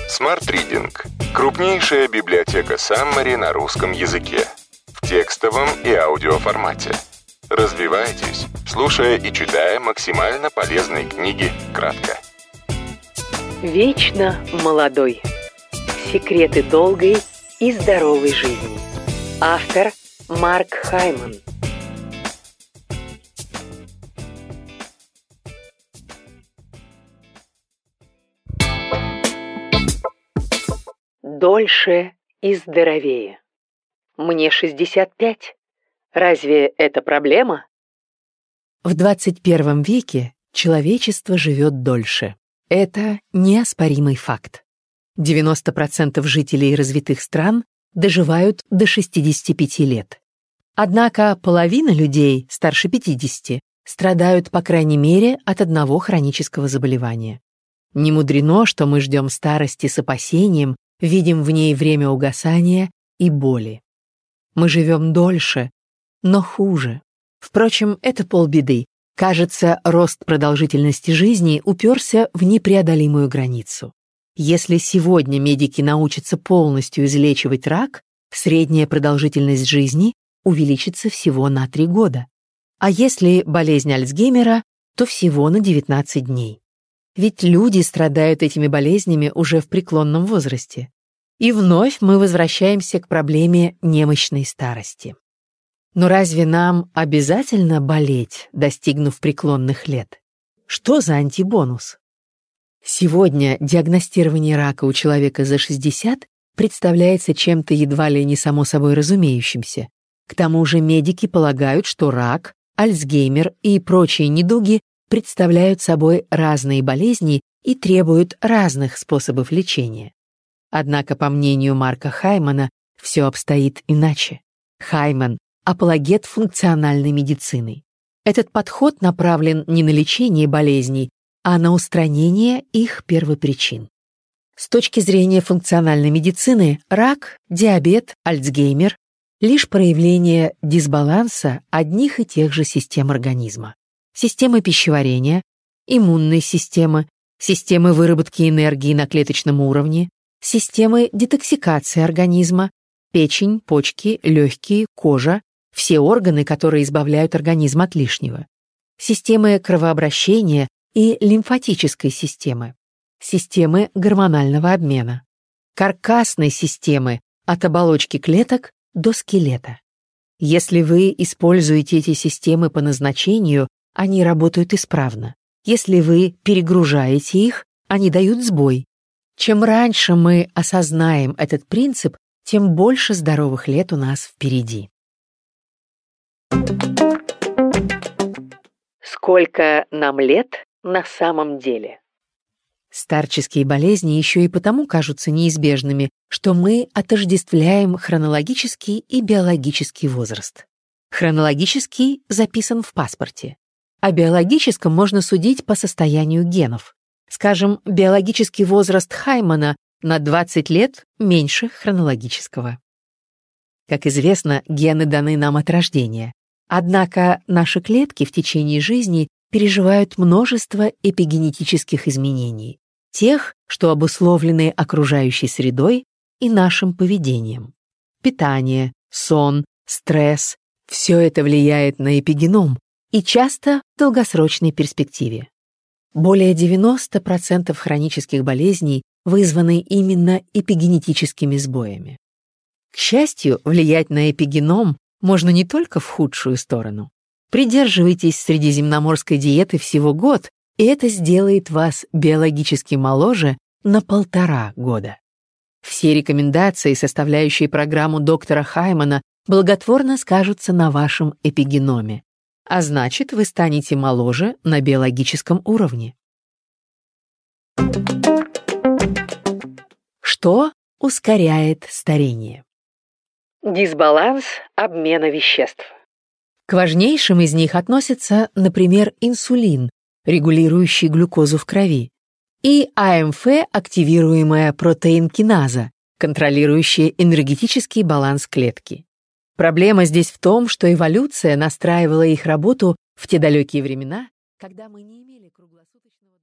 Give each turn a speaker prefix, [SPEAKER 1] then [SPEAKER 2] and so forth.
[SPEAKER 1] Smart Reading – крупнейшая библиотека Summary на русском языке. В текстовом и аудиоформате. Развивайтесь, слушая и читая максимально полезные книги кратко.
[SPEAKER 2] Вечно молодой. Секреты долгой и здоровой жизни. Автор Марк Хайман. Дольше и здоровее. Мне 65. Разве это проблема?
[SPEAKER 3] В 21 веке человечество живет дольше. Это неоспоримый факт. 90% жителей развитых стран доживают до 65 лет. Однако половина людей старше 50 страдают, по крайней мере, от одного хронического заболевания. Не мудрено, что мы ждем старости с опасением, видим в ней время угасания и боли. Мы живем дольше, но хуже. Впрочем, это полбеды. Кажется, рост продолжительности жизни уперся в непреодолимую границу. Если сегодня медики научатся полностью излечивать рак, средняя продолжительность жизни увеличится всего на 3 года. А если болезнь Альцгеймера, то всего на 19 дней. Ведь люди страдают этими болезнями уже в преклонном возрасте. И вновь мы возвращаемся к проблеме немощной старости. Но разве нам обязательно болеть, достигнув преклонных лет? Что за антибонус? Сегодня диагностирование рака у человека за 60 представляется чем-то едва ли не само собой разумеющимся. К тому же медики полагают, что рак, Альцгеймер и прочие недуги представляют собой разные болезни и требуют разных способов лечения. Однако, по мнению Марка Хаймана, все обстоит иначе. Хайман – апологет функциональной медицины. Этот подход направлен не на лечение болезней, а на устранение их первопричин. С точки зрения функциональной медицины, рак, диабет, Альцгеймер – лишь проявление дисбаланса одних и тех же систем организма. Системы пищеварения, иммунной системы, системы выработки энергии на клеточном уровне, системы детоксикации организма, печень, почки, легкие, кожа, все органы, которые избавляют организм от лишнего, системы кровообращения и лимфатической системы, системы гормонального обмена, каркасной системы от оболочки клеток до скелета. Если вы используете эти системы по назначению, они работают исправно. Если вы перегружаете их, они дают сбой. Чем раньше мы осознаем этот принцип, тем больше здоровых лет у нас впереди.
[SPEAKER 2] Сколько нам лет на самом деле?
[SPEAKER 3] Старческие болезни еще и потому кажутся неизбежными, что мы отождествляем хронологический и биологический возраст. Хронологический записан в паспорте. О биологическом можно судить по состоянию генов. Скажем, биологический возраст Хаймана на 20 лет меньше хронологического. Как известно, гены даны нам от рождения. Однако наши клетки в течение жизни переживают множество эпигенетических изменений, тех, что обусловлены окружающей средой и нашим поведением. Питание, сон, стресс – все это влияет на эпигеном и часто в долгосрочной перспективе. Более 90% хронических болезней вызваны именно эпигенетическими сбоями. К счастью, влиять на эпигеном можно не только в худшую сторону. Придерживайтесь средиземноморской диеты всего год, и это сделает вас биологически моложе на 1,5 года. Все рекомендации, составляющие программу доктора Хаймана, благотворно скажутся на вашем эпигеноме, а значит, вы станете моложе на биологическом уровне. Что ускоряет старение?
[SPEAKER 2] Дисбаланс обмена веществ.
[SPEAKER 3] К важнейшим из них относятся, например, инсулин, регулирующий глюкозу в крови, и АМФ, активируемая протеинкиназа, контролирующая энергетический баланс клетки. Проблема здесь в том, что эволюция настраивала их работу в те далекие времена, когда мы не имели круглосуточного